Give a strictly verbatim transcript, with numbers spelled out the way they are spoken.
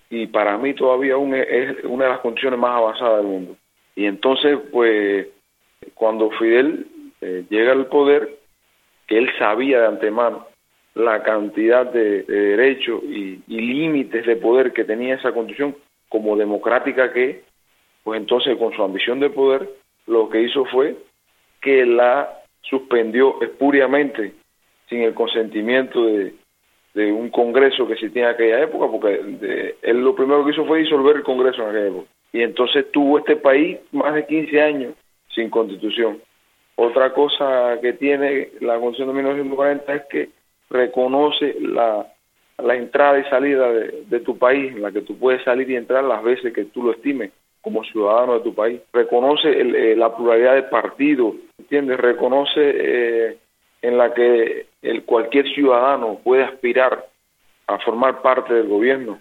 y para mí todavía aún es, es una de las condiciones más avanzadas del mundo. Y entonces, pues, cuando Fidel eh, llega al poder, que él sabía de antemano la cantidad de, de derechos y, y límites de poder que tenía esa constitución, como democrática que es, pues entonces con su ambición de poder, lo que hizo fue que la suspendió espuriamente, sin el consentimiento de, de un Congreso que existía en aquella época, porque de, él lo primero que hizo fue disolver el Congreso en aquella época. Y entonces tuvo este país más de quince años sin constitución. Otra cosa que tiene la Constitución de mil novecientos cuarenta es que reconoce la, la entrada y salida de, de tu país, en la que tú puedes salir y entrar las veces que tú lo estimes como ciudadano de tu país. Reconoce el, eh, la pluralidad de partidos, ¿entiendes? Reconoce eh, en la que el, cualquier ciudadano puede aspirar a formar parte del gobierno.